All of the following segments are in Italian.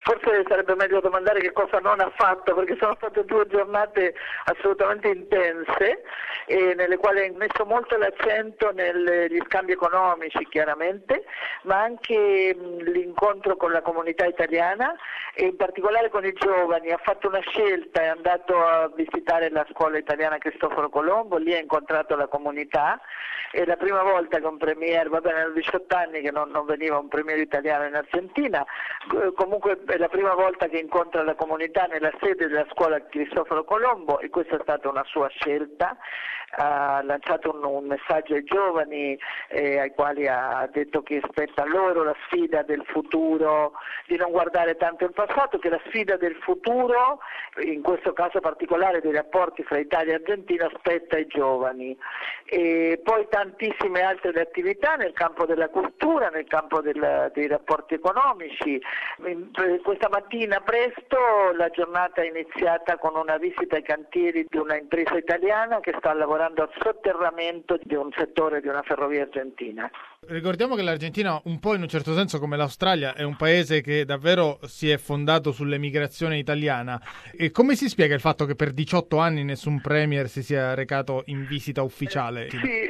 Forse sarebbe meglio domandare che cosa non ha fatto, perché sono state 2 giornate assolutamente intense e nelle quali ha messo molto l'accento negli scambi economici chiaramente, ma anche l'incontro con la comunità italiana e in particolare con i giovani. Ha fatto una scelta, è andato a visitare la scuola italiana Cristoforo Colombo, lì ha incontrato la comunità. È la prima volta che un premier, erano 18 anni che non veniva un premier italiano in Argentina, comunque è la prima volta che incontra la comunità nella sede della scuola Cristoforo Colombo e questa è stata una sua scelta. Ha lanciato un messaggio ai giovani ai quali ha detto che spetta a loro la sfida del futuro, di non guardare tanto il passato, che la sfida del futuro, in questo caso particolare dei rapporti fra Italia e Argentina, spetta ai giovani. E poi tantissime altre attività nel campo della cultura, nel campo dei rapporti economici. Questa mattina presto la giornata è iniziata con una visita ai cantieri di una impresa italiana che sta lavorando al sotterramento di un settore di una ferrovia argentina. Ricordiamo che l'Argentina, un po' in un certo senso come l'Australia, è un paese che davvero si è fondato sull'emigrazione italiana. E come si spiega il fatto che per 18 anni nessun premier si sia recato in visita ufficiale?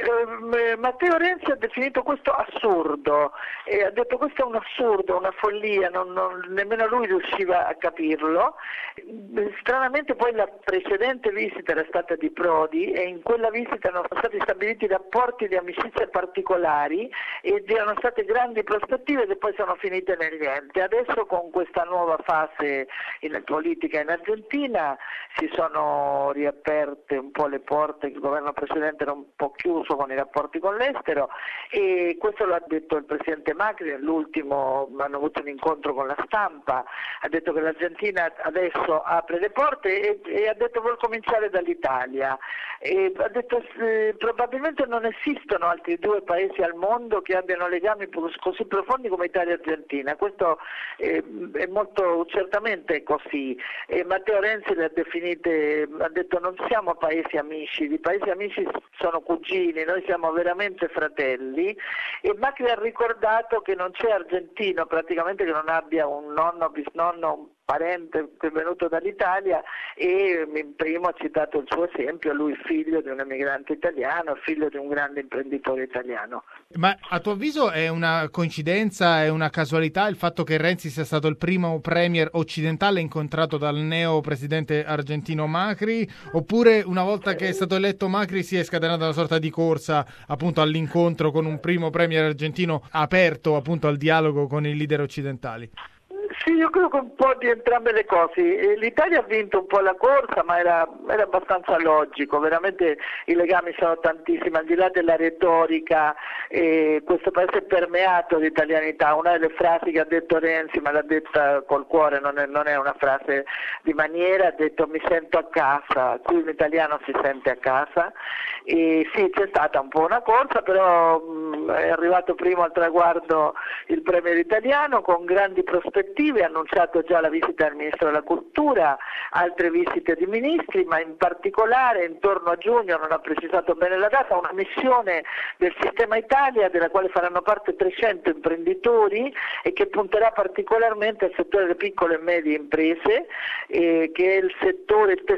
Matteo Renzi ha definito questo assurdo e ha detto questo è un assurdo, una follia, nemmeno lui riusciva a capirlo. Stranamente poi la precedente visita era stata di Prodi e in quella visita erano stati stabiliti rapporti di amicizia particolari ed erano state grandi prospettive che poi sono finite nel niente. Adesso con questa nuova fase politica in Argentina si sono riaperte un po' le porte, il governo precedente era un po' chiuso con i rapporti con l'estero e questo lo ha detto il presidente Macri, nell'ultimo hanno avuto un incontro con la stampa, ha detto che l'Argentina adesso apre le porte e ha detto vuol cominciare dall'Italia e ha detto probabilmente non esistono altri 2 paesi al mondo che abbiano legami così profondi come Italia e Argentina, questo è molto certamente così e Matteo Renzi le ha definite, ha detto non siamo paesi amici, i paesi amici sono cugini, noi siamo veramente fratelli e Macri ha ricordato che non c'è argentino praticamente che non abbia un nonno, bisnonno, un parente che è venuto dall'Italia e in primo ha citato il suo esempio, lui figlio di un emigrante italiano, figlio di un grande imprenditore italiano. Ma a tuo avviso è una coincidenza, è una casualità il fatto che Renzi sia stato il primo premier occidentale incontrato dal neo presidente argentino Macri, oppure una volta che è stato eletto Macri si è scatenata una sorta di corsa appunto all'incontro con un primo premier argentino aperto appunto al dialogo con i leader occidentali? Sì, io credo che un po' di entrambe le cose. L'Italia ha vinto un po' la corsa, ma era abbastanza logico, veramente i legami sono tantissimi, al di là della retorica, questo paese è permeato di italianità. Una delle frasi che ha detto Renzi, ma l'ha detta col cuore, non è una frase di maniera, ha detto mi sento a casa, qui un italiano si sente a casa. E sì, c'è stata un po' una corsa, però è arrivato primo al traguardo il premier italiano con grandi prospettive, ha annunciato già la visita del ministro della cultura, altre visite di ministri, ma in particolare intorno a giugno, non ha precisato bene la data, una missione del Sistema Italia della quale faranno parte 300 imprenditori e che punterà particolarmente al settore delle piccole e medie imprese, che è il settore, il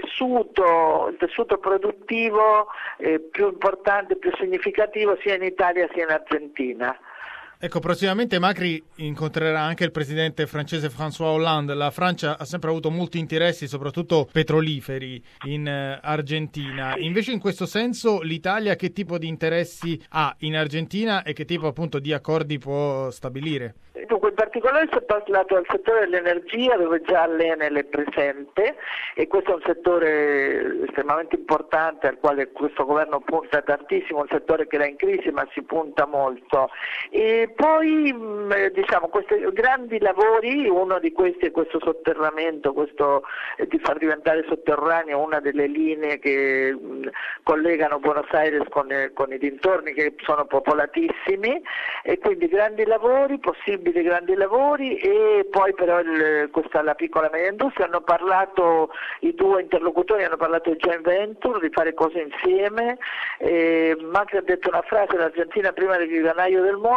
tessuto produttivo più importante, più significativo sia in Italia sia in Argentina. Ecco, prossimamente Macri incontrerà anche il presidente francese François Hollande. La Francia ha sempre avuto molti interessi, soprattutto petroliferi, in Argentina. Invece in questo senso l'Italia che tipo di interessi ha in Argentina e che tipo appunto di accordi può stabilire? Dunque, in particolare si è parlato del settore dell'energia dove già l'Enel è presente e questo è un settore estremamente importante al quale questo governo punta tantissimo, un settore che era in crisi ma si punta molto. E poi questi grandi lavori, uno di questi è questo sotterramento, questo di far diventare sotterraneo una delle linee che collegano Buenos Aires con i dintorni che sono popolatissimi e quindi grandi lavori, possibili grandi lavori e poi però la piccola e media industria hanno parlato, i 2 interlocutori hanno parlato di joint venture, di fare cose insieme. Macri ha detto una frase: l'Argentina prima del granaio del mondo, adesso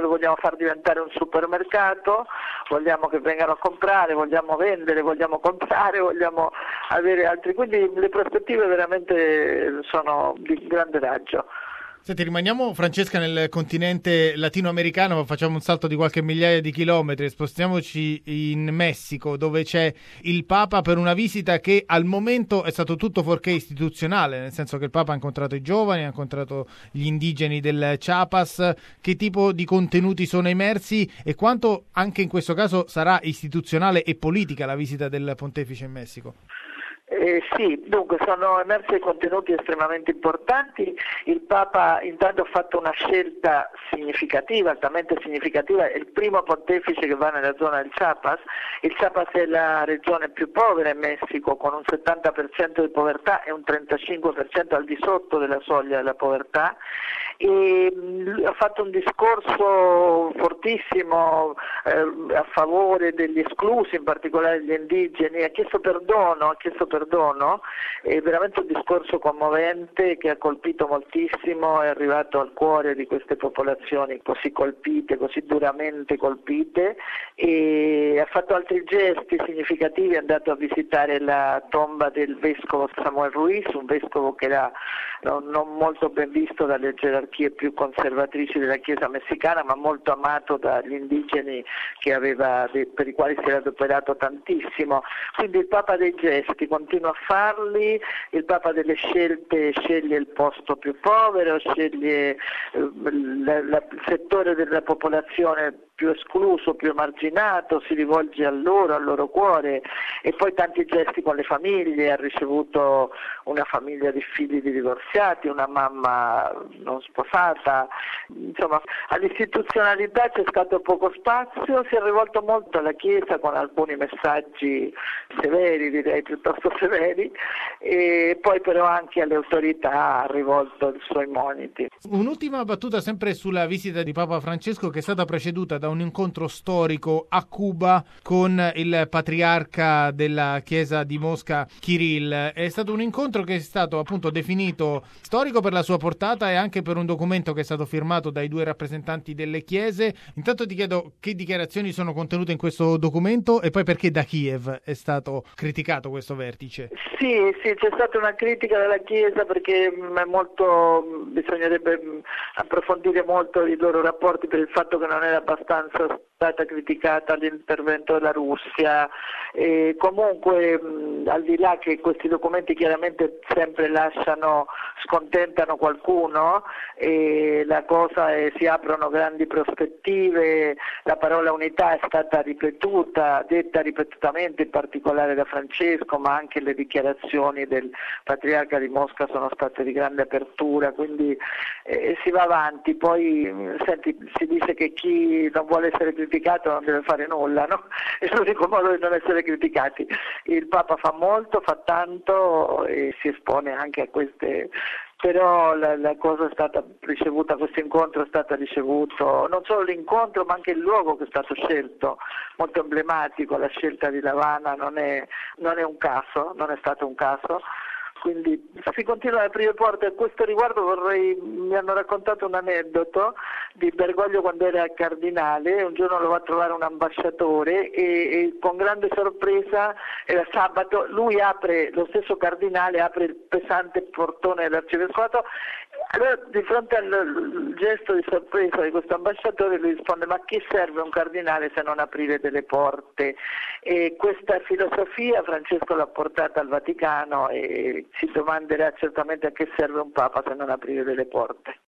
lo vogliamo far diventare un supermercato, vogliamo che vengano a comprare, vogliamo vendere, vogliamo comprare, vogliamo avere altri, quindi le prospettive veramente sono di grande raggio. Senti, rimaniamo, Francesca, nel continente latinoamericano, facciamo un salto di qualche migliaia di chilometri, spostiamoci in Messico, dove c'è il Papa per una visita che al momento è stato tutto fuorché istituzionale, nel senso che il Papa ha incontrato i giovani, ha incontrato gli indigeni del Chiapas. Che tipo di contenuti sono emersi e quanto anche in questo caso sarà istituzionale e politica la visita del Pontefice in Messico? Sì, dunque sono emersi contenuti estremamente importanti. Il Papa intanto ha fatto una scelta significativa, altamente significativa, è il primo pontefice che va nella zona del Chiapas. Il Chiapas è la regione più povera in Messico, con un 70% di povertà e un 35% al di sotto della soglia della povertà, e ha fatto un discorso fortissimo a favore degli esclusi, in particolare degli indigeni, ha chiesto perdono, è veramente un discorso commovente che ha colpito moltissimo, è arrivato al cuore di queste popolazioni così colpite, così duramente colpite, e ha fatto altri gesti significativi, è andato a visitare la tomba del vescovo Samuel Ruiz, un vescovo che era non molto ben visto dalle gerarchie più conservatrici della Chiesa messicana, ma molto amato dagli indigeni per i quali si era adoperato tantissimo. Quindi il Papa dei gesti continua a farli, il Papa delle scelte sceglie il posto più povero, sceglie il settore della popolazione più escluso, più emarginato, si rivolge a loro, al loro cuore, e poi tanti gesti con le famiglie. Ha ricevuto una famiglia di figli di divorziati, una mamma non sposata, insomma all'istituzionalità c'è stato poco spazio, si è rivolto molto alla Chiesa con alcuni messaggi severi, direi piuttosto severi, e poi però anche alle autorità ha rivolto i suoi moniti. Un'ultima battuta sempre sulla visita di Papa Francesco, che è stata preceduta da un incontro storico a Cuba con il patriarca della Chiesa di Mosca, Kirill. È stato un incontro che è stato appunto definito storico per la sua portata e anche per un documento che è stato firmato dai due rappresentanti delle chiese. Intanto ti chiedo che dichiarazioni sono contenute in questo documento e poi perché da Kiev è stato criticato questo vertice. Sì, c'è stata una critica della Chiesa perché bisognerebbe approfondire molto i loro rapporti, per il fatto che non era abbastanza stata criticata l'intervento della Russia, e comunque al di là che questi documenti chiaramente sempre scontentano qualcuno, e la cosa si aprono grandi prospettive. La parola unità è stata detta ripetutamente, in particolare da Francesco, ma anche le dichiarazioni del patriarca di Mosca sono state di grande apertura, quindi si va avanti. Poi si dice che chi non vuole essere criticato non deve fare nulla, no? È l'unico modo di non essere criticati. Il Papa fa molto, fa tanto e si espone anche a queste, però la cosa è stata ricevuta, questo incontro è stato ricevuto, non solo l'incontro ma anche il luogo che è stato scelto, molto emblematico. La scelta di La Habana non è un caso, non è stato un caso. Quindi si continua ad aprire porte. A questo riguardo mi hanno raccontato un aneddoto di Bergoglio quando era cardinale. Un giorno lo va a trovare un ambasciatore e con grande sorpresa, era sabato, lo stesso cardinale apre il pesante portone dell'arcivescovato. Allora, di fronte al gesto di sorpresa di questo ambasciatore, lui risponde: ma chi serve un cardinale se non aprire delle porte? E questa filosofia Francesco l'ha portata al Vaticano e si domanderà certamente a che serve un Papa se non aprire delle porte.